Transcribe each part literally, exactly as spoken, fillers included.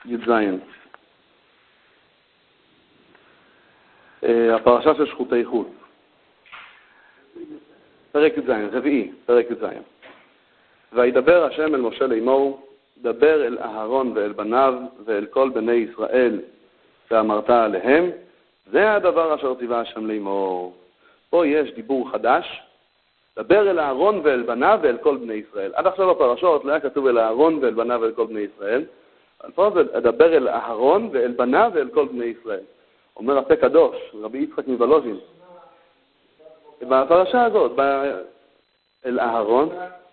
י"ז. הפרשה של שחוטי חוץ. פרק י"ז, רביעי, פרק י"ז. וידבר השם אל משה לאמור, דבר אל אהרון ואל בניו ואל כל בני ישראל, ואמרת עליהם, זה הדבר אשר ציווה השם לאמור. פה יש דיבור חדש, דבר אל אהרון ואל בניו ואל כל בני ישראל. עד עכשיו בפרשות לא היה כתוב אל אהרון ואל בניו ואל כל בני ישראל, אבל פה זה דבר אל אהרון ואל בניו ואל כל בני ישראל. אומר הפה קדוש, רבי יצחק מוולוז'ין. בפרשה הזאת, אל אהרון,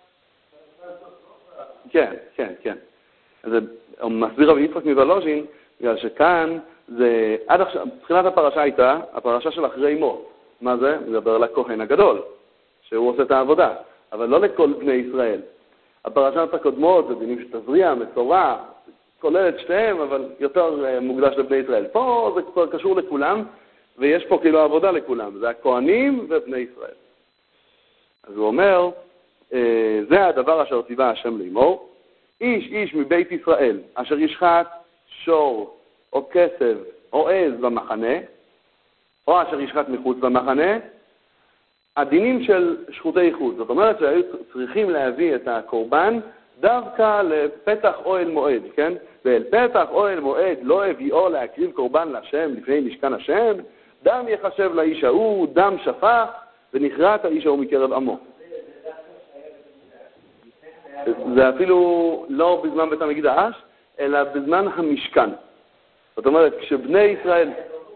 כן, כן, כן. אז הוא מסביר רבי יצחק מוולוז'ין, בגלל שכאן זה, עד עכשיו, תחילת הפרשה הייתה, הפרשה של אחרי מות. מה זה? מדבר לכהן הגדול, שהוא עושה את העבודה, אבל לא לכל בני ישראל. הפרשות הקודמות זה דינים של תזריע, מצורע, כולל את שתיהם, אבל יותר מוקדש לבני ישראל. פה זה כבר קשור לכולם, ויש פה כאילו עבודה לכולם. זה הכהנים ובני ישראל. אז הוא אומר, זה הדבר אשר ציווה השם לאמור, איש איש מבית ישראל, אשר ישחט שור או כסב או עז במחנה, או אשר ישחט מחוץ במחנה, הדינים של שחוטי חוץ. זאת אומרת שהיו צריכים להביא את הקורבן דווקא לפתח אוהל מועד, כן? ואל פתח אוהל מועד לא הביאו להקריב קורבן לשם לפני משכן השם, דם יחשב לאיש ההוא, דם שפך, ונכרת האיש ההוא מקרב עמו. זה אפילו לא בזמן בית המקדש, אלא בזמן המשכן. זאת אומרת, כשבני ישראל...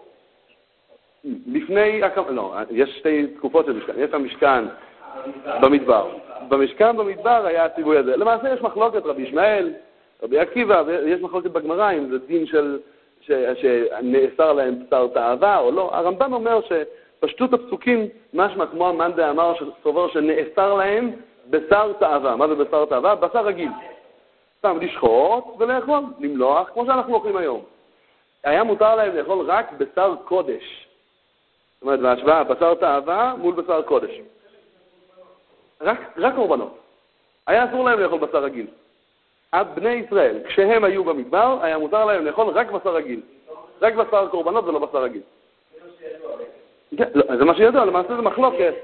לפני... לא, יש שתי תקופות של משכן. יש המשכן במדבר. במשכן במדבר היה הציווי הזה. למעשה יש מחלוקת, רבי ישמעאל, רבי עקיבא, יש מחלוקת בגמרא, אם זה דין של... ש... שנאסר להם בשר תאווה או לא. הרמב"ן אומר שפשטות הפסוקים, משמע כמו המאן דאמר שסובר שנאסר להם בשר תאווה. מה זה בשר תאווה? בשר רגיל. סתם לשחוט ולאכול, למלוח, כמו שאנחנו אוכלים היום. היה מותר להם לאכול רק בשר קודש. זאת אומרת, בהשוואה, בשר תאווה מול בשר קודש. רק, רק קורבנות. היה אסור להם לאכול בשר רגיל. בני ישראל, כשהם היו במדבר, היה מותר להם לאכול רק בשר רגיל. רק בשר קורבנות ולא בשר רגיל. כן, לא, זה מה שידוע, למעשה זה מחלוקת.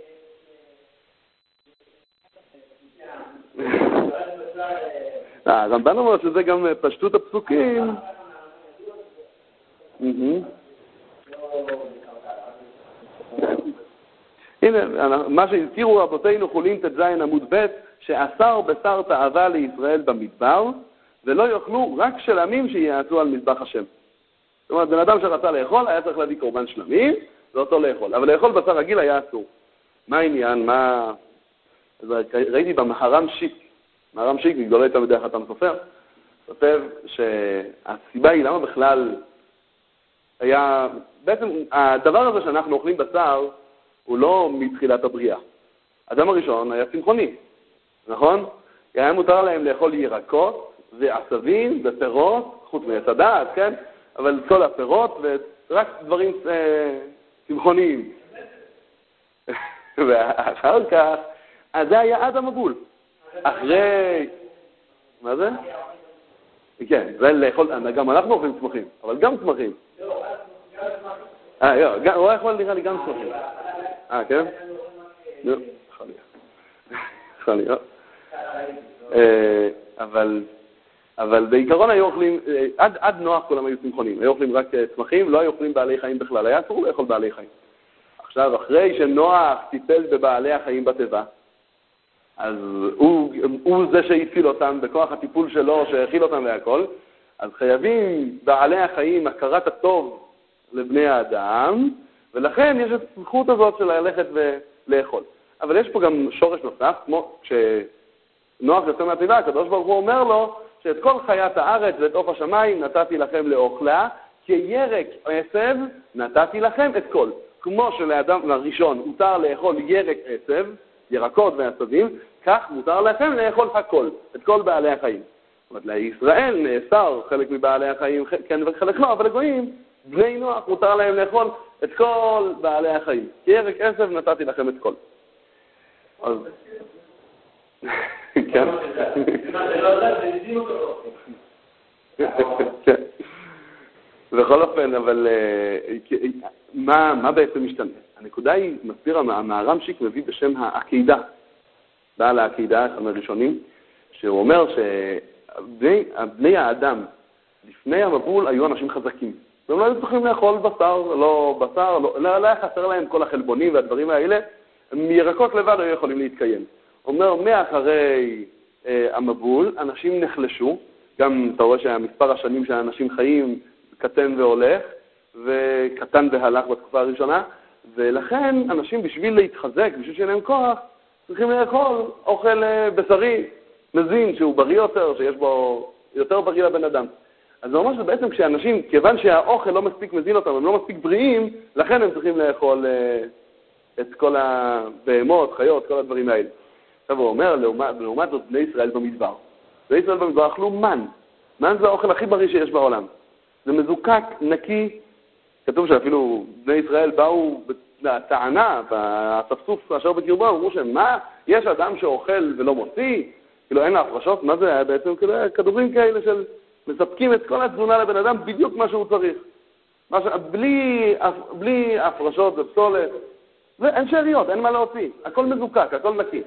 הרמב"ן אומר שזה גם פשטות הפסוקים. הנה, מה שהזכירו רבותינו חולין ט"ז עמוד ב' שאסר בשר תאווה לישראל במדבר, ולא יאכלו רק שלמים שיעשו על מזבח השם. זאת אומרת, בן אדם שרצה לאכול היה צריך להביא קורבן שלמים, ואותו לאכול. אבל לאכול בשר רגיל היה אסור. מה העניין? מה... ראיתי במהר"ם שיק, מהר"ם שיק, מגדולי תלמידי החתן סופר, כותב שהסיבה היא למה בכלל היה... בעצם הדבר הזה שאנחנו אוכלים בשר הוא לא מתחילת הבריאה. האדם הראשון היה צמחוני, נכון? היה מותר להם לאכול ירקות ועשבים ופירות, חוץ מעץ הדעת, כן? אבל כל הפירות ורק דברים אה, צמחוניים. ואחר כך, אז זה היה עד המבול. אחרי... מה זה? כן, זה לאכול, גם אנחנו אוכלים צמחים, אבל גם צמחים. אה, לא, הוא יכול נראה לי גם צמחים. אה, כן? לא, חליה. חליה. אבל, אבל בעיקרון היו אוכלים, עד, עד נוח כולם היו צמחונים. היו אוכלים רק צמחים, לא היו אוכלים בעלי חיים בכלל. היה אסור לאכול בעלי חיים. עכשיו, אחרי שנוח טיפל בבעלי החיים בטבע, אז הוא, הוא זה שהציל אותם בכוח הטיפול שלו, שהכיל אותם והכל, אז חייבים בעלי החיים הכרת הטוב לבני האדם, ולכן יש את הזכות הזאת של ללכת ולאכול. אבל יש פה גם שורש נוסף, כמו כשנוח יוצא מהטבע, הקדוש ברוך הוא אומר לו, שאת כל חיית הארץ ואת עוף השמיים נתתי לכם לאוכלה, כי ירק עשב נתתי לכם את כל. כמו שלאדם הראשון מותר לאכול ירק עשב, ירקות ועשבים, כך מותר לכם לאכול הכל, את כל בעלי החיים. זאת אומרת, לישראל נאסר חלק מבעלי החיים, כן וחלק לא, אבל לגויים, בני נוח מותר להם לאכול את כל בעלי החיים. כי ירק עשב נתתי לכם את כל. אז... כן. בכל אופן, אבל מה, מה בעצם משתנה? הנקודה היא, מסביר המהר"ם שיק מביא בשם העקידה, בעל העקידה, אחד מהראשונים, שהוא אומר שבני האדם, לפני המבול, היו אנשים חזקים. והם לא היו צריכים לאכול בשר, לא בשר, לא, לא היה חסר להם כל החלבונים והדברים האלה, מירקות לבד היו יכולים להתקיים. אומר, מאחרי אה, המבול, אנשים נחלשו, גם אתה רואה שהמספר השנים שהאנשים חיים קטן והולך, וקטן והלך בתקופה הראשונה, ולכן אנשים בשביל להתחזק, בשביל שיהיה להם כוח, צריכים לאכול אוכל בשרי, מזין, שהוא בריא יותר, שיש בו יותר בריא לבן אדם. אז זה אומר שבעצם כשאנשים, כיוון שהאוכל לא מספיק מזין אותם, הם לא מספיק בריאים, לכן הם צריכים לאכול אה, את כל הבהמות, חיות, כל הדברים האלה. עכשיו הוא אומר, לעומת, לעומת זאת בני ישראל במדבר. בני ישראל במדבר אכלו מן. מן זה האוכל הכי בריא שיש בעולם. זה מזוקק, נקי. כתוב שאפילו בני ישראל באו בטענה, בספסוף אשר בקרבו, אמרו שמה, יש אדם שאוכל ולא מוציא? כאילו אין לה הפרשות, מה זה היה בעצם? כדורים כאלה של מספקים את כל התזונה לבן אדם בדיוק מה שהוא צריך. מה ש... בלי, בלי הפרשות ופסולת, ואין שאריות, אין מה להוציא. הכל מזוקק, הכל נקי.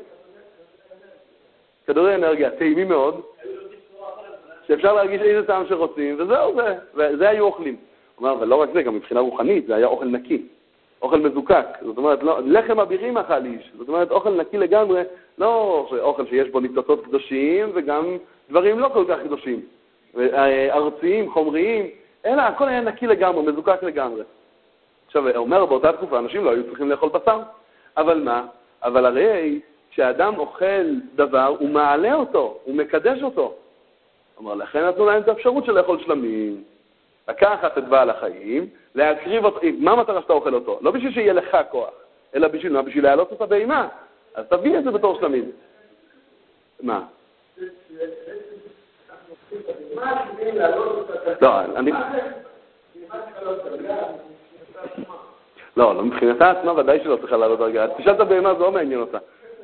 כדורי אנרגיה, טעימים מאוד, שאפשר להרגיש איזה טעם שרוצים, וזהו זה, וזה היו אוכלים. אומר, אבל לא רק זה, גם מבחינה רוחנית, זה היה אוכל נקי, אוכל מזוקק. זאת אומרת, לא, לחם אבירים אכל איש, זאת אומרת, אוכל נקי לגמרי, לא אוכל שיש בו ניצוצות קדושים, וגם דברים לא כל כך קדושים, ארציים, חומריים, אלא הכל היה נקי לגמרי, מזוקק לגמרי. עכשיו, אומר, באותה תקופה, אנשים לא היו צריכים לאכול בשר, אבל מה? אבל הרי, כשאדם אוכל דבר, הוא מעלה אותו, הוא מקדש אותו. אומר, לכן נתנו להם את האפשרות של לאכול שלמים, לקחת את בעל החיים, להקריב אותו, מה המטרה שאתה אוכל אותו? לא בשביל שיהיה לך כוח, אלא בשביל מה? בשביל להעלות את הבהמה. אז תביא את זה בתור שלמים. מה? לא, אני... לא, לא, מבחינתה עצמה ודאי שלא צריכה לעלות דרגה. תשאל את הבהמה, זה לא מעניין אותה.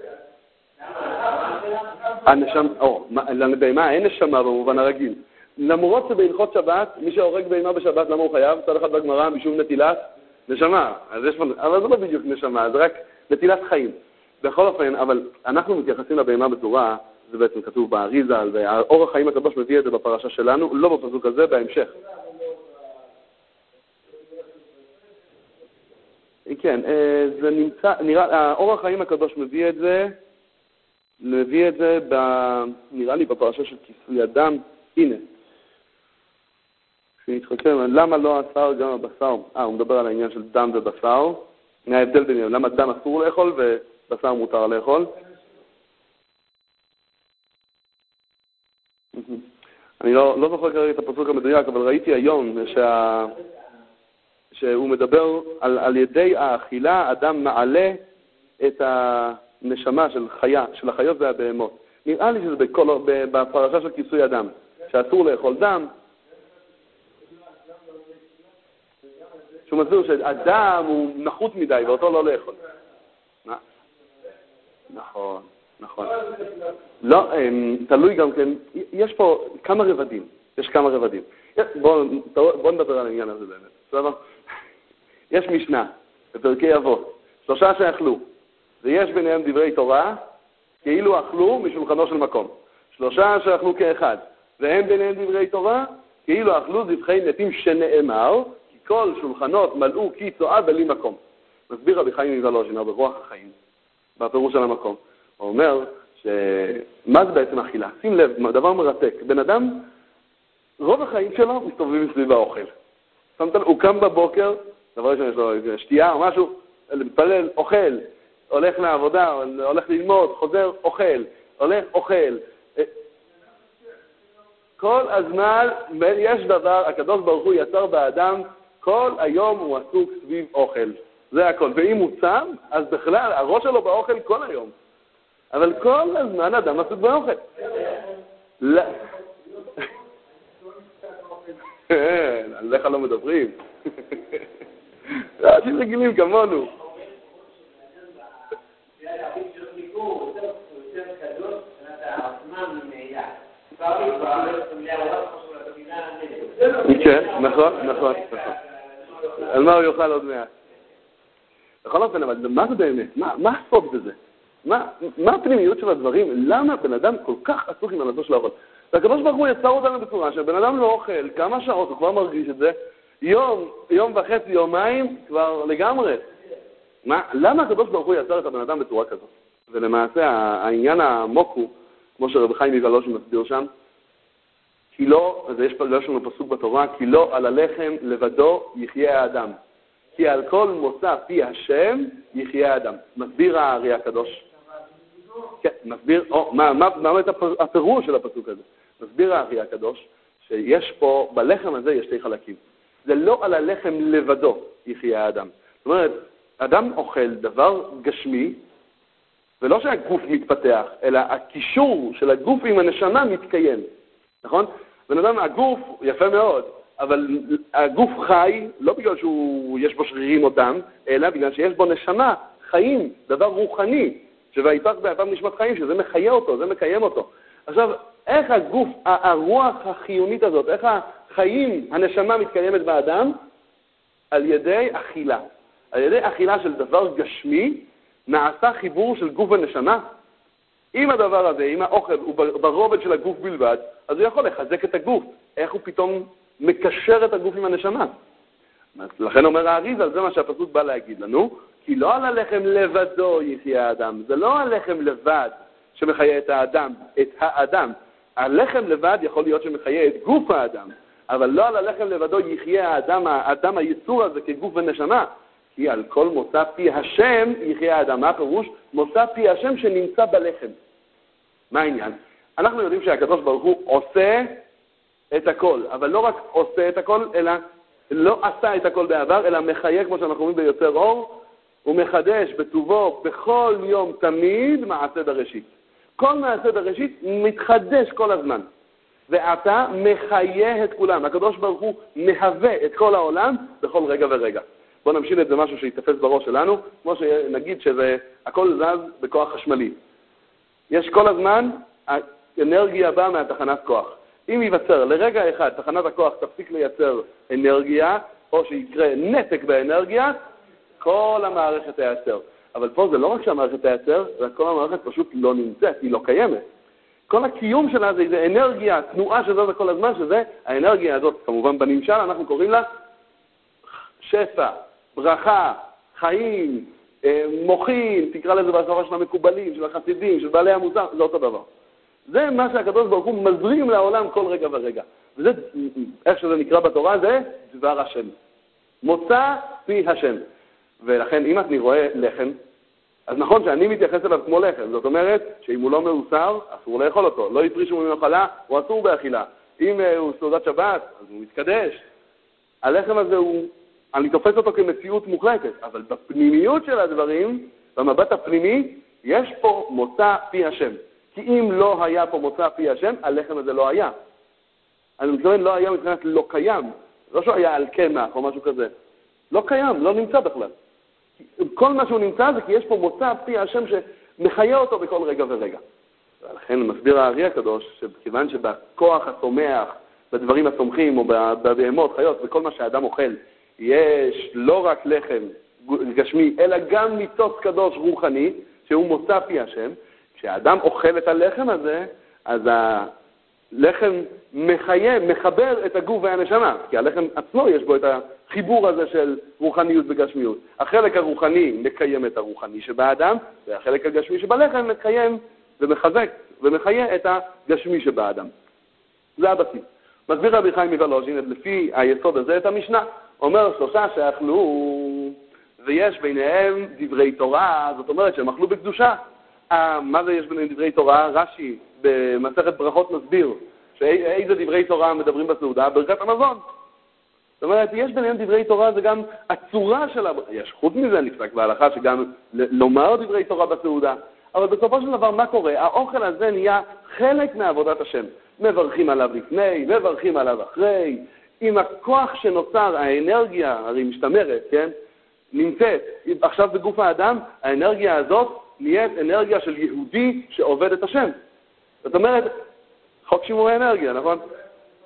הנשמה, או, לבהמה אין נשמה במובן הרגיל. למרות שבהלכות שבת, מי שהורג בהמה בשבת, למה הוא חייב? צד אחד בגמרא, משום נטילת נשמה. אז יש, אבל זה לא בדיוק נשמה, זה רק נטילת חיים. בכל אופן, אבל אנחנו מתייחסים לבהמה בצורה, זה בעצם כתוב באריזה, והאור החיים הקדוש מביא את זה בפרשה שלנו, לא בפסוק הזה, בהמשך. כן, זה נמצא, נראה, האור החיים הקדוש מביא את זה, מביא את זה, ב, נראה לי בפרשה של כיסוי אדם, הנה. כשנתחכם, למה לא אסר גם הבשר? אה, הוא מדבר על העניין של דם ובשר. ההבדל ביניהם, למה דם אסור לאכול ובשר מותר לאכול? אני לא, לא זוכר כרגע את הפסוק המדויק, אבל ראיתי היום שה, שהוא מדבר על, על ידי האכילה, אדם מעלה את הנשמה של חיה, של החיות והבהמות. נראה לי שזה בכל, בפרשה של כיסוי אדם, שאסור לאכול דם. שהוא מסביר שהדם הוא נחות מדי ואותו לא לאכול. נכון, נכון. לא, תלוי גם כן, יש פה כמה רבדים, יש כמה רבדים. בואו נדבר על העניין הזה באמת, בסדר? יש משנה, בפרקי אבות, שלושה שאכלו, ויש ביניהם דברי תורה, כאילו אכלו משולחנו של מקום. שלושה שאכלו כאחד, והם ביניהם דברי תורה, כאילו אכלו זבחי מתים שנאמר, כי כל שולחנות מלאו כי צועה בלי מקום. מסביר רבי חיים מוולוז'ין, ברוח החיים, בפירוש של המקום. הוא אומר, שמה זה בעצם אכילה? שים לב, דבר מרתק. בן אדם, רוב החיים שלו מסתובבים סביב האוכל. שמת, הוא קם בבוקר, דבר ראשון יש לו שתייה או משהו, מתפלל, אוכל, הולך לעבודה, הולך ללמוד, חוזר, אוכל, הולך, אוכל. כל הזמן יש דבר, הקדוש ברוך הוא יצר באדם, כל היום הוא עסוק סביב אוכל. זה הכל. ואם הוא צם, אז בכלל, הראש שלו באוכל כל היום. אבל כל הזמן אדם עסוק באוכל. לא. עליך לא מדברים. זה אנשים רגילים כמונו. כן, נכון, נכון, נכון. על מה הוא יאכל עוד מעט? בכל אופן, אבל מה זה באמת? מה, מה הסוד בזה? מה, מה הפנימיות של הדברים? למה בן אדם כל כך עסוק עם הנושא של האוכל? והקדוש ברוך הוא יצר אותנו בצורה שבן אדם לא אוכל כמה שעות, הוא כבר מרגיש את זה, יום, יום וחצי, יומיים, כבר לגמרי. מה, למה הקדוש ברוך הוא יצר את הבן אדם בצורה כזאת? ולמעשה העניין העמוק הוא, כמו שרב חיים מוולוז'ין מסביר שם, כי לא, אז יש לנו פסוק בתורה, כי לא על הלחם לבדו יחיה האדם. כי על כל מוצא פי השם יחיה האדם. מסביר הארי הקדוש. כן, מסביר, או, מה, מה, מה הפירוש של הפסוק הזה? מסביר הארי הקדוש שיש פה, בלחם הזה יש שתי חלקים. זה לא על הלחם לבדו יחיה האדם. זאת אומרת, אדם אוכל דבר גשמי, ולא שהגוף מתפתח, אלא הקישור של הגוף עם הנשמה מתקיים. נכון? בן אדם, הגוף יפה מאוד, אבל הגוף חי, לא בגלל שיש בו שרירים או דם, אלא בגלל שיש בו נשמה, חיים, דבר רוחני, שויפח באפיו נשמת חיים, שזה מחיה אותו, זה מקיים אותו. עכשיו, איך הגוף, הרוח החיונית הזאת, איך החיים, הנשמה מתקיימת באדם? על ידי אכילה. על ידי אכילה של דבר גשמי, נעשה חיבור של גוף ונשמה. אם הדבר הזה, אם האוכל הוא ברובד של הגוף בלבד, אז הוא יכול לחזק את הגוף. איך הוא פתאום מקשר את הגוף עם הנשמה? לכן אומר האריז"ל, זה מה שהפסוק בא להגיד לנו, כי לא על הלחם לבדו יחיה האדם. זה לא הלחם לבד שמחיה את האדם, את האדם. הלחם לבד יכול להיות שמחיה את גוף האדם, אבל לא על הלחם לבדו יחיה האדם, האדם היצור הזה כגוף ונשמה. כי על כל מוצא פי השם יחיה האדם. מה הפירוש? מוצא פי השם שנמצא בלחם. מה העניין? אנחנו יודעים שהקדוש ברוך הוא עושה את הכל, אבל לא רק עושה את הכל, אלא לא עשה את הכל בעבר, אלא מחיה, כמו שאנחנו אומרים ביוצר אור, הוא מחדש בטובו בכל יום תמיד מעשה בראשית. כל מעשה בראשית מתחדש כל הזמן. ואתה מחיה את כולם. הקדוש ברוך הוא מהווה את כל העולם בכל רגע ורגע. בואו נמשיל את זה משהו שיתפס בראש שלנו, כמו שנגיד שזה הכל זז בכוח חשמלי. יש כל הזמן האנרגיה באה מהתחנת כוח. אם ייווצר לרגע אחד תחנת הכוח תפסיק לייצר אנרגיה, או שיקרה נתק באנרגיה, כל המערכת תייצר. אבל פה זה לא רק שהמערכת תייצר, אלא כל המערכת פשוט לא נמצאת, היא לא קיימת. כל הקיום שלה זה איזו אנרגיה, תנועה שזזה כל הזמן, שזה האנרגיה הזאת, כמובן בנמשל, אנחנו קוראים לה שפע, ברכה, חיים, מוחין, תקרא לזה בשפה של המקובלים, של החסידים, של בעלי המוסר, זה אותו דבר. זה מה שהקדוש ברוך הוא מזרים לעולם כל רגע ורגע. וזה, איך שזה נקרא בתורה, זה דבר השם. מוצא פי השם. ולכן, אם אני רואה לחם, אז נכון שאני מתייחס אליו כמו לחם. זאת אומרת, שאם הוא לא מאוסר, אסור לאכול אותו. לא יפרישו ממנו חלה, הוא אסור באכילה. אם הוא סעודת שבת, אז הוא מתקדש. הלחם הזה הוא, אני תופס אותו כמציאות מוחלטת, אבל בפנימיות של הדברים, במבט הפנימי, יש פה מוצא פי השם. כי אם לא היה פה מוצא פי השם, הלחם הזה לא היה. אני מתכוון, לא היה מבחינת לא קיים. לא שהוא היה על קמח או משהו כזה. לא קיים, לא נמצא בכלל. כל מה שהוא נמצא זה כי יש פה מוצא פי השם שמחיה אותו בכל רגע ורגע. ולכן מסביר הארי הקדוש, שכיוון שבכוח הצומח, בדברים הצומחים או בבהמות, חיות, בכל מה שהאדם אוכל, יש לא רק לחם גשמי, אלא גם ניצוץ קדוש רוחני, שהוא מוצא פי השם. כשהאדם אוכל את הלחם הזה, אז הלחם מחיה, מחבר את הגוף והנשמה, כי הלחם עצמו יש בו את החיבור הזה של רוחניות וגשמיות. החלק הרוחני מקיים את הרוחני שבאדם, והחלק הגשמי שבלחם מקיים ומחזק ומחיה את הגשמי שבאדם. זה הבסיס. מסביר רבי חיים מוולוז'ין, לפי היסוד הזה את המשנה, אומר שלושה שאכלו, ויש ביניהם דברי תורה, זאת אומרת שהם אכלו בקדושה. מה זה יש ביניהם דברי תורה? רש"י במסכת ברכות מסביר שאיזה דברי תורה מדברים בסעודה? ברכת המזון. זאת אומרת, יש ביניהם דברי תורה, זה גם הצורה של הברכה. יש חוץ מזה נפסק בהלכה שגם לומר דברי תורה בסעודה. אבל בסופו של דבר מה קורה? האוכל הזה נהיה חלק מעבודת השם. מברכים עליו לפני, מברכים עליו אחרי. עם הכוח שנוצר, האנרגיה, הרי משתמרת, כן? נמצאת. עכשיו בגוף האדם, האנרגיה הזאת נהיית אנרגיה של יהודי שעובד את השם. זאת אומרת, חוק שימור האנרגיה, נכון?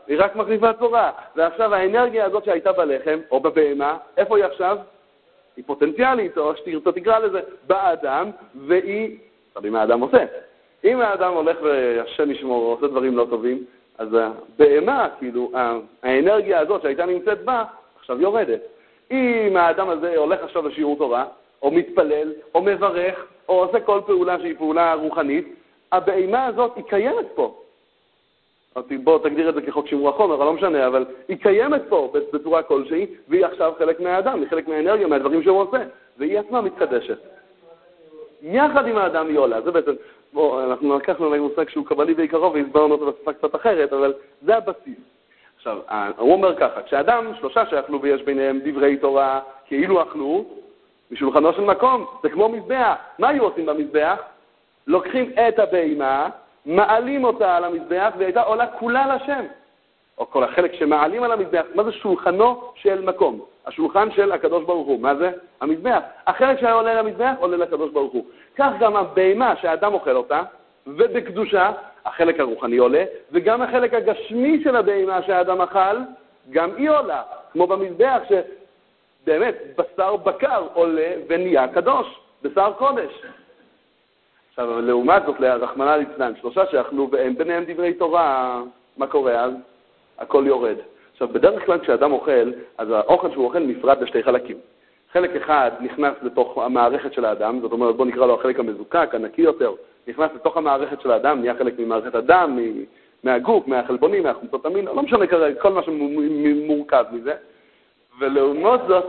היא רק מחליפה צורה. ועכשיו האנרגיה הזאת שהייתה בלחם, או בבהמה, איפה היא עכשיו? היא פוטנציאלית, או שתרצה תקרא לזה, באדם, והיא, תראי מה האדם עושה. אם האדם הולך והשם ישמור, עושה דברים לא טובים, אז הבהמה, כאילו, האנרגיה הזאת שהייתה נמצאת בה, עכשיו יורדת. אם האדם הזה הולך עכשיו לשיעור תורה, או מתפלל, או מברך, או עושה כל פעולה שהיא פעולה רוחנית, הבהמה הזאת היא קיימת פה. בוא תגדיר את זה כחוק שימור החומר, אבל לא משנה, אבל היא קיימת פה בצורה כלשהי, והיא עכשיו חלק מהאדם, היא חלק מהאנרגיה, מהדברים שהוא עושה, והיא עצמה מתחדשת. יחד עם האדם היא עולה, זה בעצם, בוא, אנחנו לקחנו להם מושג שהוא קבלי בעיקרו, והסברנו אותו בשפה קצת אחרת, אבל זה הבסיס. עכשיו, הוא אומר ככה, כשאדם, שלושה שאכלו ויש ביניהם דברי תורה, כאילו אכלו, משולחנו של מקום, זה כמו מזבח. מה היו עושים במזבח? לוקחים את הבהמה, מעלים אותה על המזבח, והייתה עולה כולה לשם. או כל החלק שמעלים על המזבח, מה זה שולחנו של מקום? השולחן של הקדוש ברוך הוא. מה זה? המזבח. החלק שהיה עולה למזבח, עולה לקדוש ברוך הוא. כך גם הבהמה שהאדם אוכל אותה, ובקדושה, החלק הרוחני עולה, וגם החלק הגשמי של הבהמה שהאדם אכל, גם היא עולה. כמו במזבח שבאמת בשר בקר עולה ונהיה קדוש, בשר קודש. עכשיו, לעומת זאת, רחמנא ליצלן, שלושה שאכלו ואין ביניהם דברי תורה, מה קורה אז? הכל יורד. עכשיו, בדרך כלל כשאדם אוכל, אז האוכל שהוא אוכל נפרד לשתי חלקים. חלק אחד נכנס לתוך המערכת של האדם, זאת אומרת, בוא נקרא לו החלק המזוקק, הנקי יותר, נכנס לתוך המערכת של האדם, נהיה חלק ממערכת הדם, מהגוף, מהחלבונים, מהחומצות המין, לא משנה כרגע, כל מה שמורכב מזה. ולעומת זאת,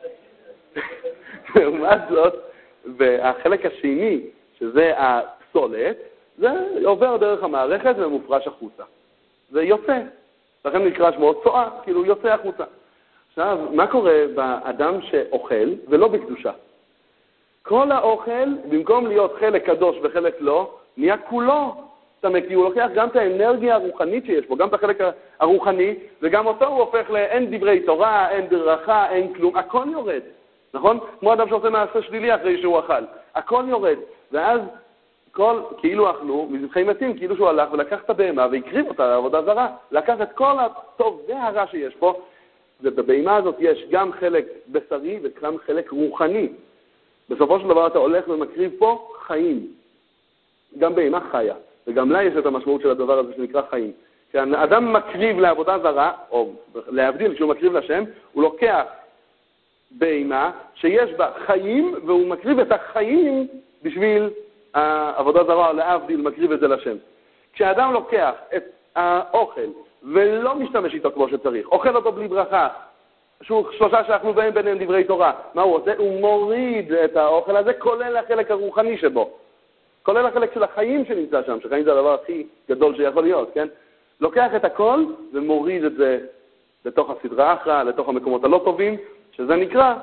לעומת זאת, והחלק השני, שזה הפסולת, זה עובר דרך המערכת ומופרש החוצה. זה יוצא. לכן נקרא שמו צועה, כאילו יוצא החוצה. עכשיו, מה קורה באדם שאוכל ולא בקדושה? כל האוכל, במקום להיות חלק קדוש וחלק לא, נהיה כולו טמא, כי הוא לוקח גם את האנרגיה הרוחנית שיש בו, גם את החלק הרוחני, וגם אותו הוא הופך לאין דברי תורה, אין ברכה, אין כלום, הכל יורד. נכון? כמו אדם שעושה מעשה שלילי אחרי שהוא אכל. הכל יורד. ואז כל, כאילו אכלו, מזבחי מתים, כאילו שהוא הלך ולקח את הבהמה והקריב אותה לעבודה זרה. לקח את כל הטוב והרע שיש פה, ובבהמה הזאת יש גם חלק בשרי וגם חלק רוחני. בסופו של דבר אתה הולך ומקריב פה חיים. גם בהמה חיה, וגם לה יש את המשמעות של הדבר הזה שנקרא חיים. כשאדם מקריב לעבודה זרה, או להבדיל כשהוא מקריב לשם, הוא לוקח בהמה שיש בה חיים, והוא מקריב את החיים בשביל העבודה זרה, או להבדיל מקריב את זה לשם. כשאדם לוקח את האוכל ולא משתמש איתו כמו שצריך, אוכל אותו בלי ברכה, שהוא שלושה שאכלו בהם ביניהם דברי תורה, מה הוא עושה? הוא מוריד את האוכל הזה, כולל החלק הרוחני שבו. כולל החלק של החיים שנמצא שם, שחיים זה הדבר הכי גדול שיכול להיות, כן? לוקח את הכל ומוריד את זה לתוך הסדרה אחרא, לתוך המקומות הלא טובים, שזה נקרא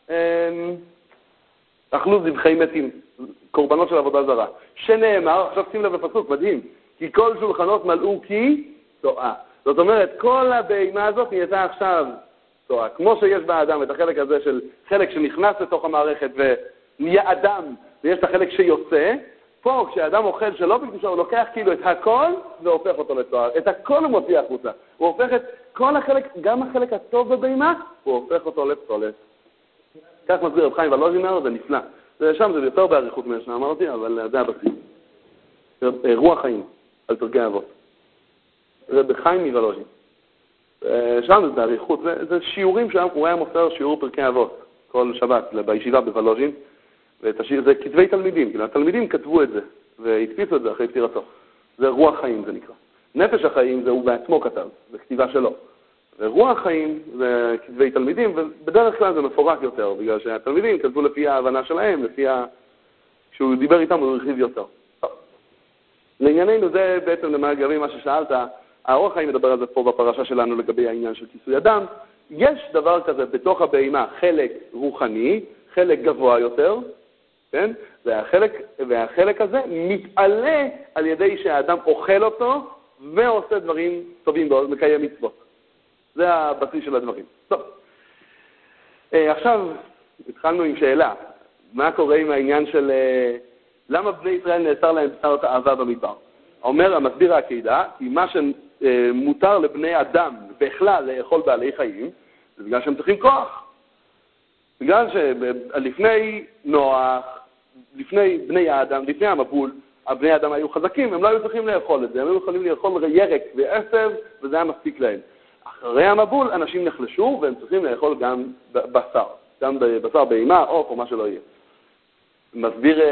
אכלו זבחי מתים, קורבנות של עבודה זרה. שנאמר, עכשיו שים לב בפסוק, מדהים, כי כל שולחנות מלאו כי צועה. זאת אומרת, כל הבהמה הזאת נהייתה עכשיו צועה. כמו שיש באדם את החלק הזה של חלק שנכנס לתוך המערכת ונהיה אדם, ויש את החלק שיוצא, פה כשאדם אוכל שלא בקדושה, הוא לוקח כאילו את הכל והופך אותו לצועה. את הכל הוא מוציא החוצה. הוא הופך את כל החלק, גם החלק הטוב בבהמה, הוא הופך אותו לפסולת. כך מסביר רב חיים ולוז'ין, זה נפלא. שם זה יותר באריכות ממה שאמרתי, אבל זה הבסיס. רוח חיים, על פרקי אבות. זה בחיים מוולוז'ין. שם זה באריכות, זה, זה שיעורים שם, הוא היה מוסר שיעור פרקי אבות, כל שבת, בישיבה בוולוז'ין, זה כתבי תלמידים, כאילו התלמידים כתבו את זה, והדפיסו את זה אחרי פטירתו. זה רוח חיים, זה נקרא. נפש החיים זה הוא בעצמו כתב, זה כתיבה שלו. ורוח חיים זה כתבי תלמידים, ובדרך כלל זה מפורק יותר, בגלל שהתלמידים כתבו לפי ההבנה שלהם, לפי ה... כשהוא דיבר איתם הוא הרחיב יותר. טוב. לענייננו זה בעצם למגבי מה ששאלת, האור חיים מדבר על זה פה בפרשה שלנו לגבי העניין של כיסוי אדם. יש דבר כזה בתוך הבהמה, חלק רוחני, חלק גבוה יותר, כן? והחלק, והחלק הזה מתעלה על ידי שהאדם אוכל אותו ועושה דברים טובים בו, מקיים מצוות. זה הבסיס של הדברים. טוב. עכשיו התחלנו עם שאלה. מה קורה עם העניין של למה בני ישראל נאסר להם בשר תאווה במדבר? אומר המסביר העקידה, כי מה שמותר לבני אדם בכלל לאכול בעלי חיים, זה בגלל שהם צריכים כוח. בגלל שלפני נוח, לפני בני האדם, לפני המבול, הבני האדם היו חזקים, הם לא היו צריכים לאכול את זה, הם היו יכולים לאכול ירק ועשב, וזה היה מספיק להם. אחרי המבול, אנשים נחלשו, והם צריכים לאכול גם בשר, גם בשר בהמה, עוף או מה שלא יהיה. מסביר,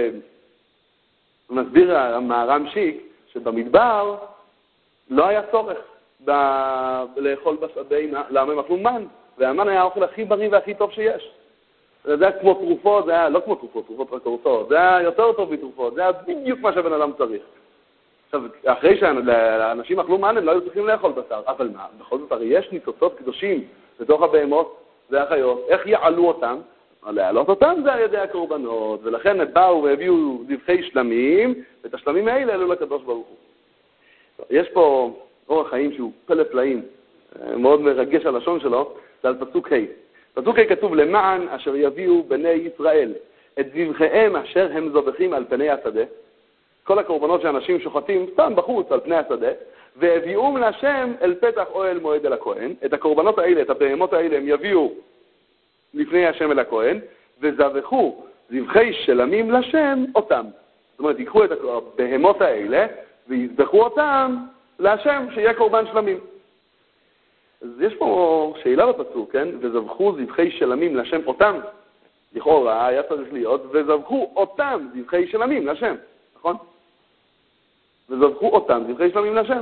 מסביר המהר"ם שיק, שבמדבר לא היה צורך ב- לאכול בהמה, למה הם אכלו מן, והמן היה האוכל הכי בריא והכי טוב שיש. זה היה כמו תרופות, זה היה לא כמו תרופות, תרופות רק אורתות, זה היה יותר טוב מתרופות, זה היה בדיוק מה שבן אדם צריך. עכשיו, אחרי שהאנשים אכלו מן, הם לא היו צריכים לאכול בשר, אבל מה, בכל זאת, הרי יש ניצוצות קדושים בתוך הבהמות והחיות, איך יעלו אותם? להעלות אותם זה על ידי הקורבנות, ולכן הם באו והביאו דבחי שלמים, ואת השלמים האלה העלו לקדוש ברוך הוא. יש פה אורח חיים שהוא פלא פלאים, מאוד מרגש הלשון שלו, זה על פסוק ה'. פסוק ה' כתוב, למען אשר יביאו בני ישראל את זבחיהם אשר הם זובחים על פני השדה, כל הקורבנות שאנשים שוחטים סתם בחוץ על פני השדה, והביאום להשם אל פתח אוהל מועד אל הכהן. את הקורבנות האלה, את הבהמות האלה, הם יביאו לפני השם אל הכהן, וזבחו זבחי שלמים לשם אותם. זאת אומרת, ייקחו את הבהמות האלה, ויזבחו אותם להשם, שיהיה קורבן שלמים. אז יש פה שאלה בפסוק, כן? וזבחו זבחי שלמים לשם אותם. לכאורה היה צריך להיות, וזבחו אותם זבחי שלמים לשם. נכון? וזבחו אותם זבחי שלמים לשם.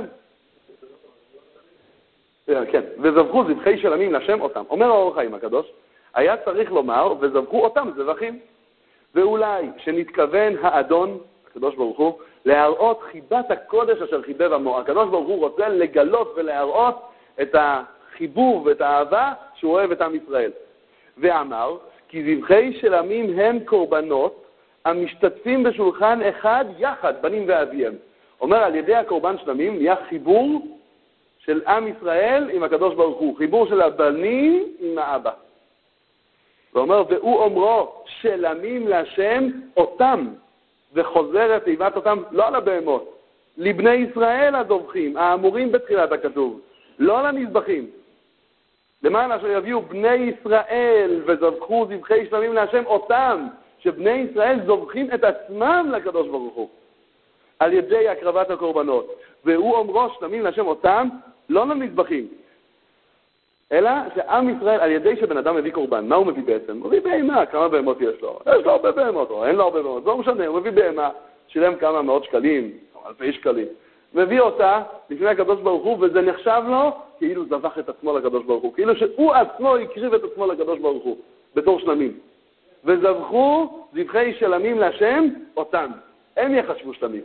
כן, וזבחו זבחי שלמים לשם אותם. אומר האור החיים הקדוש, היה צריך לומר, וזבחו אותם זבחים. ואולי שנתכוון האדון, הקדוש ברוך הוא, להראות חיבת הקודש אשר חיבב עמו. הקדוש ברוך הוא רוצה לגלות ולהראות את החיבוב ואת האהבה שהוא אוהב את עם ישראל. ואמר, כי זבחי שלמים הם קורבנות המשתתפים בשולחן אחד יחד, בנים ואביהם. אומר, על ידי הקורבן שלמים נהיה חיבור של עם ישראל עם הקדוש ברוך הוא, חיבור של הבנים עם האבא. ואומר, והוא אומרו שלמים להשם אותם, וחוזר את תיבת אותם, לא על הבהמות, לבני ישראל הדובחים, האמורים בתחילת הכתוב, לא על המזבחים. למען אשר יביאו בני ישראל וזבחו זבחי שלמים להשם אותם, שבני ישראל זובחים את עצמם לקדוש ברוך הוא, על ידי הקרבת הקורבנות. והוא אומרו שלמים להשם אותם, לא למזבחים, אלא שעם ישראל, על ידי שבן אדם מביא קורבן, מה הוא מביא בעצם? הוא מביא בהמה, כמה בהמות יש לו? יש לו הרבה בהמות, או אין לו הרבה בהמות, לא משנה, הוא מביא בהמה, שילם כמה מאות שקלים, כמה אלפי שקלים, מביא אותה לפני הקדוש ברוך הוא, וזה נחשב לו כאילו זבח את עצמו לקדוש ברוך הוא, כאילו שהוא עצמו הקריב את עצמו לקדוש ברוך הוא, בתור שלמים. וזבחו זבחי שלמים להשם אותם. הם יחשבו שלמים.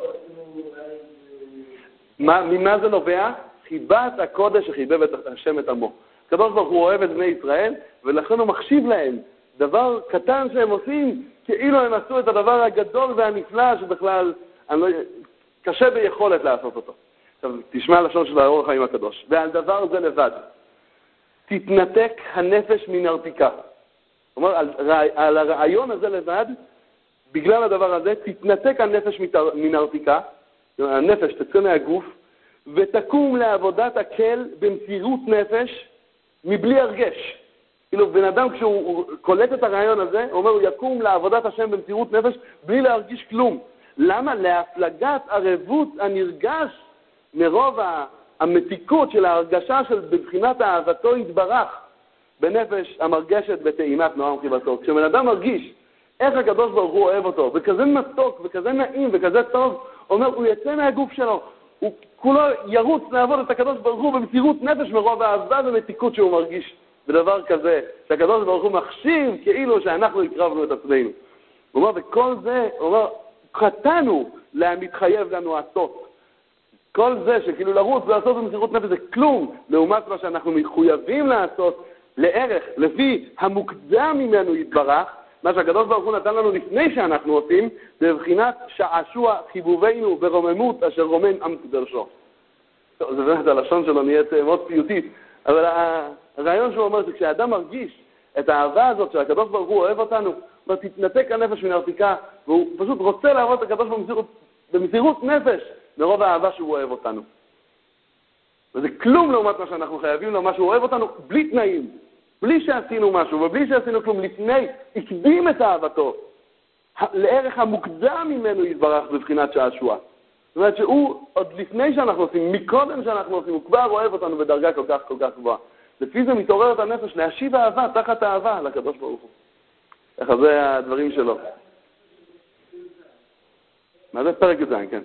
מה, ממה זה נובע? חיבת הקודש שחיבב את השם את עמו. הקדוש ברוך הוא אוהב את בני ישראל, ולכן הוא מחשיב להם דבר קטן שהם עושים, כאילו הם עשו את הדבר הגדול והנפלא שבכלל לא, קשה ביכולת לעשות אותו. עכשיו, תשמע לשון של האור החיים הקדוש. ועל דבר זה לבד, תתנתק הנפש מנרתיקה. זאת אומרת, על, על הרעיון הזה לבד, בגלל הדבר הזה, תתנתק הנפש מנרתיקה, הנפש תצא מהגוף, ותקום לעבודת הקל במסירות נפש מבלי הרגש. כאילו, בן אדם כשהוא קולט את הרעיון הזה, הוא אומר, הוא יקום לעבודת השם במסירות נפש בלי להרגיש כלום. למה? להפלגת ערבות הנרגש מרוב המתיקות של ההרגשה של בבחינת אהבתו יתברך בנפש המרגשת בתאימת נועם חיבתו. כשבן אדם מרגיש איך הקדוש ברוך הוא אוהב אותו, וכזה מתוק, וכזה נעים, וכזה טוב, אומר, הוא יצא מהגוף שלו, הוא כולו ירוץ לעבוד את הקדוש ברוך הוא במסירות נפש מרוב האהבה ומתיקות שהוא מרגיש בדבר כזה, שהקדוש ברוך הוא מחשיב כאילו שאנחנו הקרבנו את עצמנו. הוא אומר, וכל זה, הוא אומר, חטאנו למתחייב לנו עשות. כל זה שכאילו לרוץ ולעשות במסירות נפש זה כלום, לעומת מה שאנחנו מחויבים לעשות לערך, לפי המוקדם ממנו יתברך, מה שהקדוש ברוך הוא נתן לנו לפני שאנחנו עושים, בבחינת שעשוע חיבובנו ברוממות אשר רומם עם קדושו. טוב, זה באמת, הלשון שלו נהיית מאוד פיוטית, אבל הרעיון שהוא אומר שכשאדם מרגיש את האהבה הזאת שהקדוש ברוך הוא אוהב אותנו, תתנתק הנפש מנרתיקה, והוא פשוט רוצה לעבוד את הקדוש במסירות, במסירות נפש, מרוב האהבה שהוא אוהב אותנו. וזה כלום לעומת מה שאנחנו חייבים לו, מה שהוא אוהב אותנו בלי תנאים, בלי שעשינו משהו ובלי שעשינו כלום, לפני, הקדים את אהבתו. לערך המוקדם ממנו יתברך בבחינת שעשוע. זאת אומרת שהוא, עוד לפני שאנחנו עושים, מקודם שאנחנו עושים, הוא כבר אוהב אותנו בדרגה כל כך כל כך גבוהה. לפי זה מתעורר את הנפש להשיב אהבה, תחת אהבה לקדוש ברוך הוא. איך זה הדברים שלו. מה זה פרק י"ז, כן.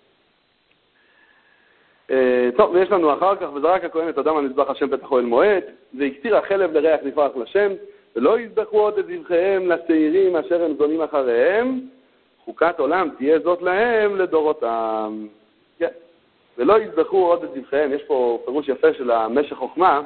טוב, ויש לנו אחר כך, וזרק הכהן את אדם על מזבח השם פתח אוהל מועד, והקטיר החלב לריח נפרח לשם, ולא יזבחו עוד את זבחיהם לשעירים אשר הם זונים אחריהם, חוקת עולם תהיה זאת להם לדורותם. כן. ולא יזבחו עוד את זבחיהם. יש פה פירוש יפה של המשך חוכמה,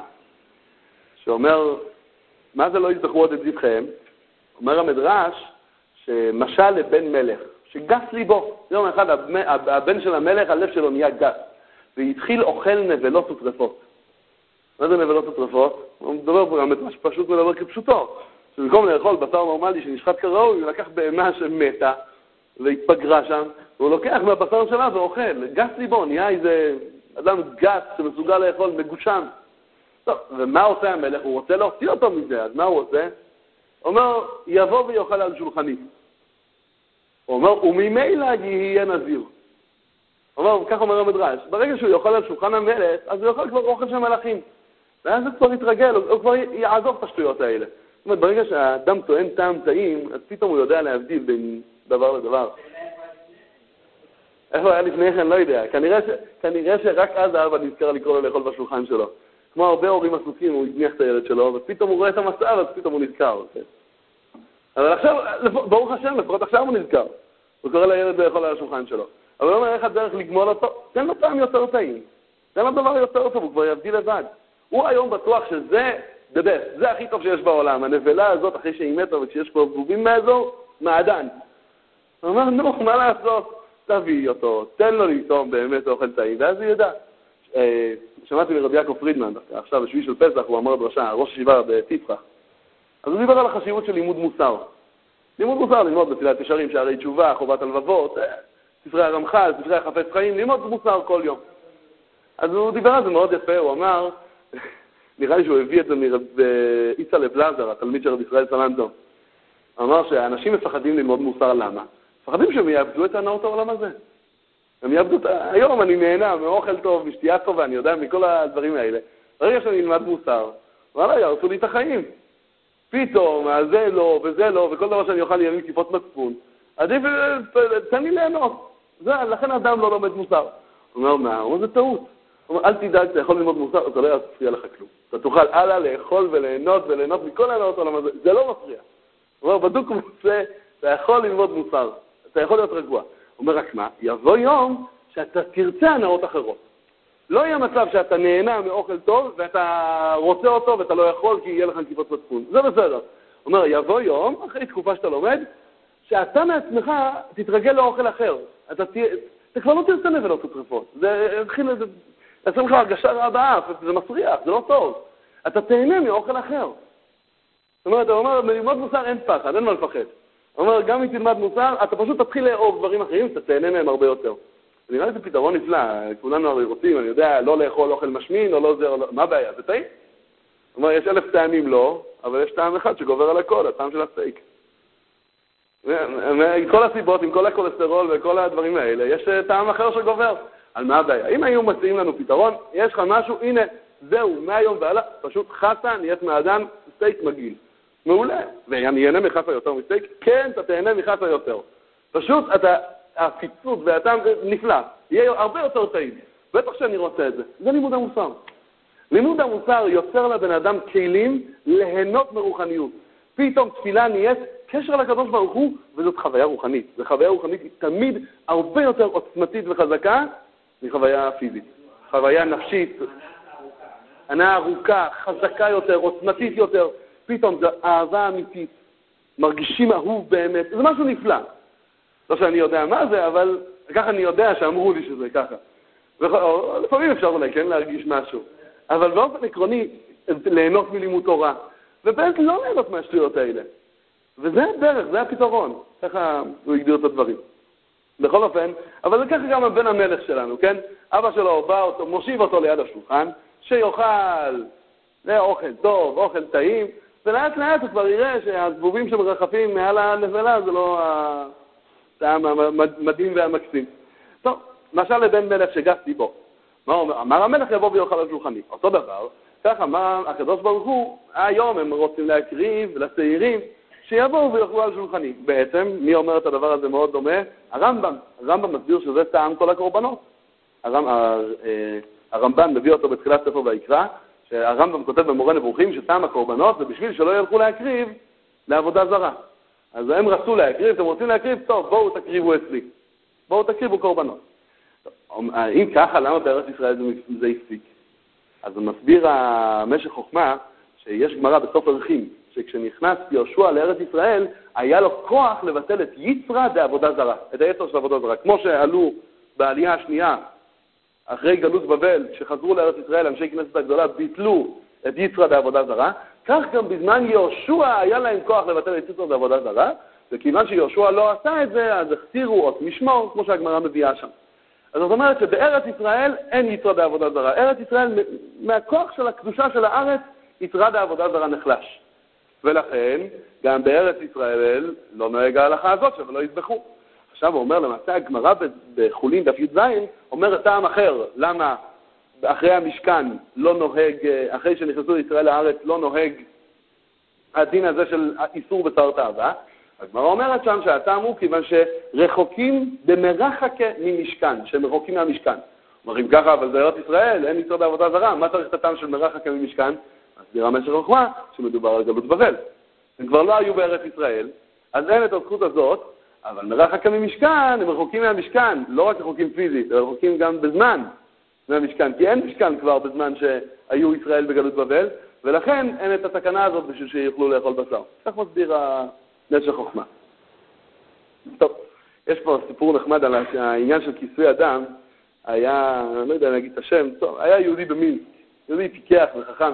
שאומר, מה זה לא יזבחו עוד את זבחיהם? אומר המדרש, שמשל לבן מלך, שגס ליבו. יום אחד הבן של המלך, הלב שלו נהיה גס, והתחיל אוכל נבלות וטרפות. מה זה נבלות וטרפות? הוא מדבר פה גם את מה שפשוט מדבר כפשוטו. שבמקום לאכול בשר נורמלי שנשחט כראוי, הוא לקח בהמה שמתה והתפגרה שם, והוא לוקח מהבשר שלה ואוכל. גס ליבו, נהיה איזה אדם גס שמסוגל לאכול מגושם. טוב, ומה עושה המלך? הוא רוצה להוציא אותו מזה, אז מה הוא עושה? הוא אומר, יבוא ויאכל על שולחני. הוא אומר, וממילא יהיה נזיר. הוא אומר, כך אומר המדרש, ברגע שהוא יאכל על שולחן המלך, אז הוא יאכל כבר אוכל של מלאכים. ואז הוא כבר יתרגל, הוא כבר יעזוב את השטויות האלה. זאת אומרת, ברגע שהאדם טוען טעם טעים, אז פתאום הוא יודע להבדיל בין דבר לדבר. איך הוא היה לפני כן? לא יודע. כנראה, ש... כנראה שרק אז האבא נזכר לקרוא לו לאכול בשולחן שלו. כמו הרבה הורים עסוקים, הוא הזניח את הילד שלו, ופתאום הוא רואה את המצב, אז פתאום הוא נזכר. אבל עכשיו, ברוך השם, לפחות עכשיו הוא נזכר. הוא קורא לילד לאכול על השולחן שלו. אבל הוא אומר איך הדרך לגמול אותו, תן לו טעם יותר טעים. תן לו דבר יותר טוב, הוא כבר יבדיל לבד. הוא היום בטוח שזה דבס, זה הכי טוב שיש בעולם. הנבלה הזאת, אחרי שהיא מתה וכשיש כבר זבובים מהאזור, מעדן. הוא אומר, נו, מה לעשות? תביא אותו, תן לו לטעום באמת אוכל טעים, ואז הוא ידע. שמעתי מרבי יעקב פרידמן, עכשיו בשביעי של פסח, הוא אמר דרשה, ראש ישיבה בטיפחה. אז הוא דיבר על החשיבות של לימוד מוסר. לימוד מוסר, ללמוד בתפילת ישרים, שערי תשובה, חובת הלבבות, ספרי הרמח"ל, ספרי החפץ חיים, ללמוד מוסר כל יום. אז הוא דיבר על זה מאוד יפה, הוא אמר, נראה לי שהוא הביא את זה מאיצה לבלזר, התלמיד של רבי ישראל סלנטו. הוא אמר שהאנשים מפחדים ללמוד מוסר, למה? מפחדים שהם יאבדו את הנאות העולם הזה. הם יאבדו את... היום אני נהנה מאוכל טוב, משתייה טובה, אני יודע מכל הדברים האלה. ברגע שאני אלמד מוסר, וואלה, ירסו לי את החיים. פתאום, זה לא, וזה לא, וכל דבר שאני אוכל יהיה לי טיפות מצפון. עדיף, תן לי ליהנות. זה, לכן האדם לא לומד מוסר. הוא אומר, מה? הוא אומר, זה טעות. הוא אומר, אל תדאג, אתה יכול ללמוד מוסר, אתה לא יפריע לך כלום. אתה תוכל הלאה לאכול וליהנות וליהנות מכל הנאות העולם הזה. זה לא מפריע. הוא אומר, בדוק מוצא, אתה יכול ללמוד מוסר. אתה יכול להיות רגוע. הוא אומר, רק מה? יבוא יום שאתה תרצה הנאות אחרות. לא יהיה מצב שאתה נהנה מאוכל טוב ואתה רוצה אותו ואתה לא יכול כי יהיה לך כיפות מצפון. זה בסדר. הוא אומר, יבוא יום, אחרי תקופה שאתה לומד, שאתה מעצמך תתרגל לאוכל אחר. אתה, תה, אתה כבר לא תרצה נבלות וטרפות. זה התחיל, זה יעשה לך הרגשה רעה באף, זה מסריח, זה לא טוב. אתה תהנה מאוכל אחר. זאת אומרת, הוא אומר, ללמוד מוסר אין פחד, אין מה לפחד. הוא אומר, גם אם תלמד מוסר, אתה פשוט תתחיל לאהוב דברים אחרים, אתה תהנה מהם הרבה יותר. נראה לי זה פתרון נפלא, כולנו הרי רוצים, אני יודע, לא לאכול אוכל משמין, או לא זה, או לא... מה הבעיה? זה טעים? זאת אומרת, יש אלף טעמים לא, אבל יש טעם אחד שגובר על הכל, הטעם של הסטייק. עם כל הסיבות, עם כל הכולסטרול וכל הדברים האלה, יש טעם אחר שגובר. על מה הבעיה? אם היו מציעים לנו פתרון, יש לך משהו, הנה, זהו, מהיום והלאה, פשוט חסה, נהיית מהאדם, סטייק מגעיל. מעולה. ואני ייהנה מחסה יותר מסטייק? כן, אתה תהנה מחסה יותר. פשוט אתה, הפיצות והטעם נפלא. יהיה הרבה יותר טעים. בטח שאני רוצה את זה. זה לימוד המוסר. לימוד המוסר יוצר לבן אדם כלים ליהנות מרוחניות. פתאום תפילה נהיית קשר לקדוש ברוך הוא, וזאת חוויה רוחנית. זו חוויה רוחנית היא תמיד הרבה יותר עוצמתית וחזקה מחוויה פיזית. חוויה נפשית, ענה ארוכה, חזקה יותר, עוצמתית יותר. פתאום זו אהבה אמיתית. מרגישים אהוב באמת. זה משהו נפלא. לא שאני יודע מה זה, אבל ככה אני יודע שאמרו לי שזה ככה. לפעמים אפשר אולי כן להרגיש משהו. אבל באופן עקרוני, ליהנות מלימוד תורה. ובאמת לא ליהנות מהשטויות האלה. וזה הדרך, זה הפתרון. ככה הוא הגדיר את הדברים. בכל אופן, אבל זה ככה גם הבן המלך שלנו, כן? אבא שלו בא אותו, מושיב אותו ליד השולחן, שיוכל לאוכל טוב, אוכל טעים, ולאט לאט הוא כבר יראה שהזבובים שמרחפים מעל הנבלה זה לא הטעם המדהים והמקסים. טוב, משל לבן מלך שגסתי בו. מה אומר? אמר המלך יבוא ויאכל על שולחני. אותו דבר, ככה אמר הקדוש ברוך הוא, היום הם רוצים להקריב לצעירים, שיבואו ויאכלו על שולחני. בעצם, מי אומר את הדבר הזה מאוד דומה? הרמב"ם. הרמב"ם מסביר שזה טעם כל הקורבנות. הרמ... הרמב"ן מביא אותו בתחילת ספר ויקרא, שהרמב"ם כותב במורה נבוכים שטעם הקורבנות זה בשביל שלא ילכו להקריב לעבודה זרה. אז הם רצו להקריב, אתם רוצים להקריב? טוב, בואו תקריבו אצלי. בואו תקריבו קורבנות. אם ככה, למה בארץ ישראל זה, זה הפסיק? אז הוא מסביר המשך חוכמה שיש גמרא בסוף ערכים, שכשנכנס יהושע לארץ ישראל, היה לו כוח לבטל את יצרה בעבודה זרה, את היצר של עבודה זרה. כמו שעלו בעלייה השנייה, אחרי גלות בבל, שחזרו לארץ ישראל, אנשי כנסת הגדולה, ביטלו את יצרה בעבודה זרה, כך גם בזמן יהושע היה להם כוח לבטל את יצרה בעבודה זרה, וכיוון שיהושע לא עשה את זה, אז הכתירו אות משמור, כמו שהגמרא מביאה שם. אז זאת אומרת שבארץ ישראל אין יצרה בעבודה זרה. ארץ ישראל, מהכוח של הקדושה של הארץ, יצרה בעבודה זרה נחלש. ולכן, גם בארץ ישראל לא נוהג ההלכה הזאת, שלא יזבחו. עכשיו הוא אומר, למעשה הגמרא בחולין דף י"ז, אומר טעם אחר. למה אחרי המשכן לא נוהג, אחרי שנכנסו לישראל לארץ, לא נוהג הדין הזה של איסור בשר תאווה? הגמרא אומרת שם שהטעם הוא כיוון שרחוקים במרחקה ממשכן, שהם רחוקים מהמשכן. אומרים ככה, אבל בארץ ישראל אין יצרה בעבודה זרה, מה צריך את הטעם של מרחקה ממשכן? מסביר המשך חוכמה שמדובר על גלות בבל. הם כבר לא היו בארץ ישראל, אז אין את הזכות הזאת, אבל מרחקה ממשכן, הם רחוקים מהמשכן, לא רק רחוקים פיזית, הם רחוקים גם בזמן מהמשכן, כי אין משכן כבר בזמן שהיו ישראל בגלות בבל, ולכן אין את התקנה הזאת בשביל שיוכלו לאכול בשר. כך מסביר המשך חוכמה. טוב, יש פה סיפור נחמד על העניין של כיסוי אדם, היה, אני לא יודע להגיד את השם, טוב, היה יהודי במינסק, יהודי פיקח וחכם,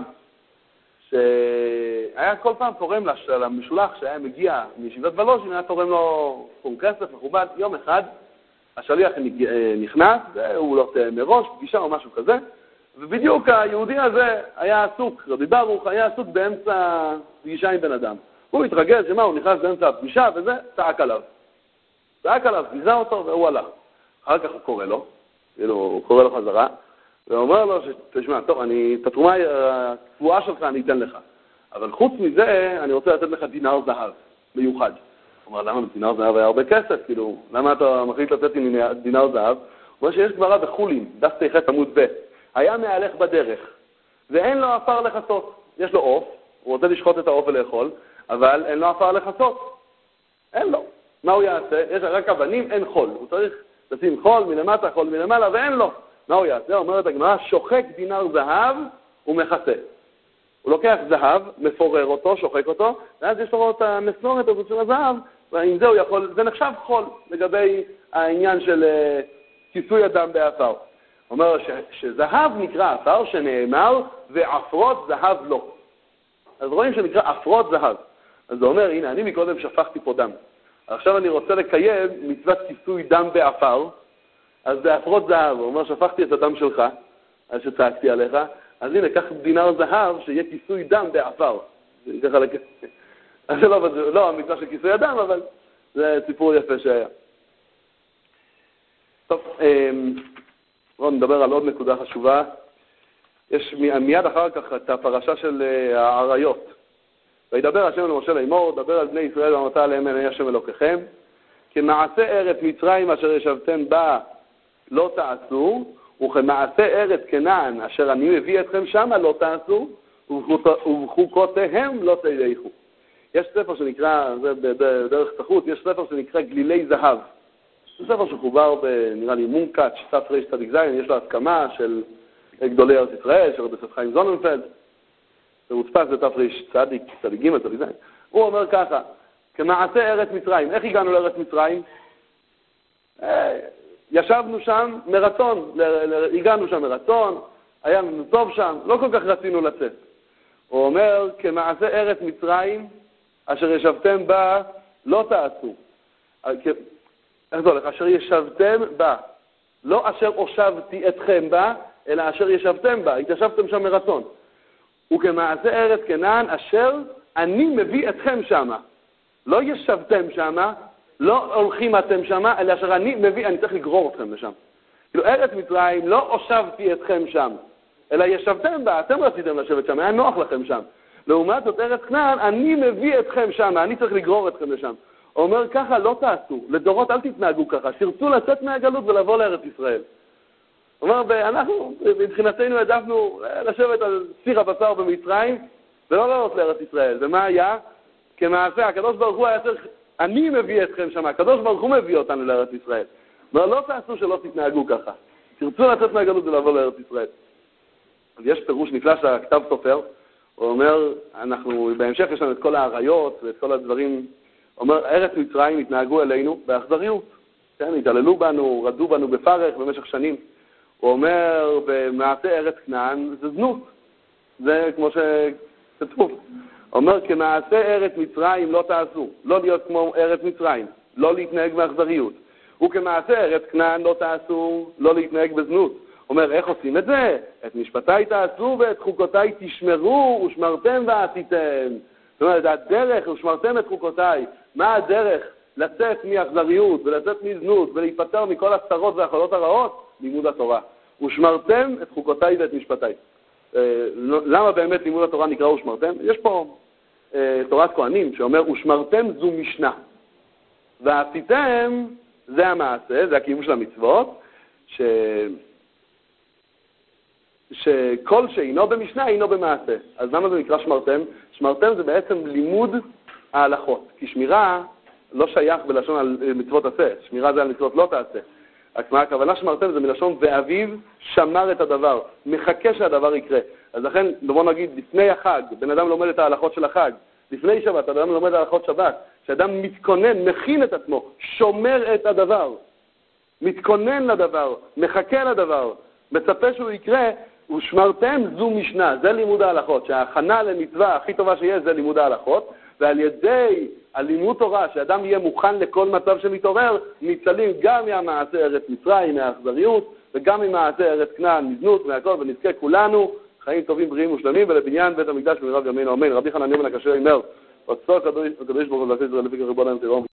שהיה כל פעם תורם למשולח שהיה מגיע מישיבת ולוז'ין, היה תורם לו סכום כסף מכובד. יום אחד השליח נכנס, והוא לא תאם מראש, פגישה או משהו כזה, ובדיוק היהודי הזה היה עסוק, רבי ברוך היה עסוק באמצע פגישה עם בן אדם. הוא התרגז, שמה, הוא נכנס באמצע הפגישה וזה, צעק עליו. צעק עליו, ביזה אותו והוא הלך. אחר כך הוא קורא לו, הוא קורא לו חזרה, ואומר לו, תשמע, טוב, אני, את התרומה הקבועה שלך אני אתן לך. אבל חוץ מזה, אני רוצה לתת לך דינר זהב, מיוחד. הוא אומר, למה דינר זהב היה הרבה כסף? כאילו, למה אתה מחליט לתת לי דינר זהב? הוא אומר שיש גמרא בחולין, דף ת"ח עמוד ב', היה מהלך בדרך, ואין לו עפר לחסות. יש לו עוף, הוא רוצה לשחוט את העוף ולאכול, אבל אין לו עפר לחסות. אין לו. מה הוא יעשה? יש רק אבנים, אין חול. הוא צריך לשים חול מלמטה, חול מלמעלה, ואין לו. מה הוא יעשה? אומרת הגמרא, שוחק דינר זהב ומכסה. הוא לוקח זהב, מפורר אותו, שוחק אותו, ואז יש לו את המסורת הזאת של הזהב, ועם זה הוא יכול, זה נחשב חול לגבי העניין של uh, כיסוי אדם באפר. אומר ש, שזהב נקרא אפר, שנאמר, ועפרות זהב לא. אז רואים שנקרא עפרות זהב. אז זה אומר, הנה, אני מקודם שפכתי פה דם. עכשיו אני רוצה לקיים מצוות כיסוי דם באפר, אז זה עפרות זהב. הוא אומר, שפכתי את הדם שלך, אז שצעקתי עליך, אז הנה, קח דינר זהב, שיהיה כיסוי דם באפר. ככה לכ... אז זה לא, לא המצווה של כיסוי הדם, אבל זה סיפור יפה שהיה. טוב, בואו נדבר על עוד נקודה חשובה. יש מיד אחר כך את הפרשה של העריות. וידבר השם אל משה לאמור, דבר על בני ישראל ואמרת עליהם אני השם אלוקיכם, כמעשה ארץ מצרים אשר ישבתם בה לא תעשו, וכמעשה ארץ כנען אשר אני מביא אתכם שמה לא תעשו, ובחוקותיהם לא תלכו. יש ספר שנקרא, זה בדרך סחוט, יש ספר שנקרא גלילי זהב. זה ספר שחובר בנראה לי מונקאץ' תרצ"ז, יש לו הסכמה של גדולי ארץ ישראל, של רבי יוסף חיים זוננפלד, זה הודפס בתרצ"ג, צ"ג, צ"ז. הוא אומר ככה, כמעשה ארץ מצרים. איך הגענו לארץ מצרים? ישבנו שם מרצון, הגענו שם מרצון, היה לנו טוב שם, לא כל כך רצינו לצאת. הוא אומר, כמעשה ארץ מצרים, אשר ישבתם בה, לא תעשו. איך זה הולך? אשר ישבתם בה. לא אשר הושבתי אתכם בה, אלא אשר ישבתם בה. התיישבתם שם מרצון. וכמעשה ארץ כנען, אשר אני מביא אתכם שמה. לא ישבתם שמה, לא הולכים אתם שמה, אלא אשר אני מביא, אני צריך לגרור אתכם לשם. כאילו, ארץ מצרים, לא הושבתי אתכם שם, אלא ישבתם בה, אתם רציתם לשבת שם, היה נוח לכם שם. לעומת זאת, ארץ כנען, אני מביא אתכם שם, אני צריך לגרור אתכם לשם. הוא אומר, ככה לא תעשו, לדורות אל תתנהגו ככה, שרצו לצאת מהגלות ולבוא לארץ ישראל. הוא אומר, אנחנו, מבחינתנו, העדפנו לשבת על סיר הבשר במצרים, ולא לעלות לארץ ישראל. ומה היה? כמעשה, הקדוש ברוך הוא היה צריך, אני מביא אתכם שם, הקדוש ברוך הוא מביא אותנו לארץ ישראל. לא, לא תעשו שלא תתנהגו ככה. תרצו לצאת מהגלות ולבוא לארץ ישראל. אז יש פירוש נפלא של הכתב סופר, הוא אומר, אנחנו, בהמשך יש לנו את כל העריות ואת כל הדברים, הוא אומר, ארץ מצרים התנהגו אלינו באכזריות. כן, התעללו בנו, רדו בנו בפרך במשך שנים. הוא אומר, במעשה ארץ כנען זה זנות. זה כמו שכתוב. הוא אומר, כמעשה ארץ מצרים לא תעשו. לא להיות כמו ארץ מצרים. לא להתנהג באכזריות. וכמעשה ארץ כנען לא תעשו, לא להתנהג בזנות. אומר, איך עושים את זה? את משפטיי תעשו ואת חוקותיי תשמרו ושמרתם ועשיתם. זאת אומרת, הדרך, ושמרתם את חוקותיי. מה הדרך? לצאת מאכזריות ולצאת מזנות ולהיפטר מכל הצרות והחולות הרעות? לימוד התורה. ושמרתם את חוקותיי ואת משפטיי. למה באמת לימוד התורה נקרא ושמרתם? יש פה תורת כהנים שאומר, ושמרתם זו משנה. ועשיתם, זה המעשה, זה הקיום של המצוות, ש... שכל שאינו במשנה אינו במעשה. אז למה זה נקרא שמרתם? שמרתם זה בעצם לימוד ההלכות. כי שמירה לא שייך בלשון על מצוות עשה. שמירה זה על מצוות לא תעשה. מה הכוונה שמרתם זה מלשון ואביו שמר את הדבר. מחכה שהדבר יקרה. אז לכן, בוא נגיד, לפני החג, בן אדם לומד את ההלכות של החג. לפני שבת, אדם לומד ההלכות שבת. שאדם מתכונן, מכין את עצמו, שומר את הדבר. מתכונן לדבר, מחכה לדבר. מצפה שהוא יקרה, ושמרתם זו משנה. זה לימוד ההלכות. שההכנה למצווה הכי טובה שיש זה לימוד ההלכות. ועל ידי הלימוד תורה, שאדם יהיה מוכן לכל מצב שמתעורר, ניצלים גם מהמעשה ארץ מצרים, מהאכזריות, וגם ממעשה ארץ כנען, מזנות, מהכל, ונזכה כולנו חיים טובים, בריאים ושלמים, ולבניין בית המקדש במהרה בימינו אמן. רבי חנניה בן עקשיא אומר, עשו הקדוש ברוך הוא לעשות את זה לפי כריבון היום תירום.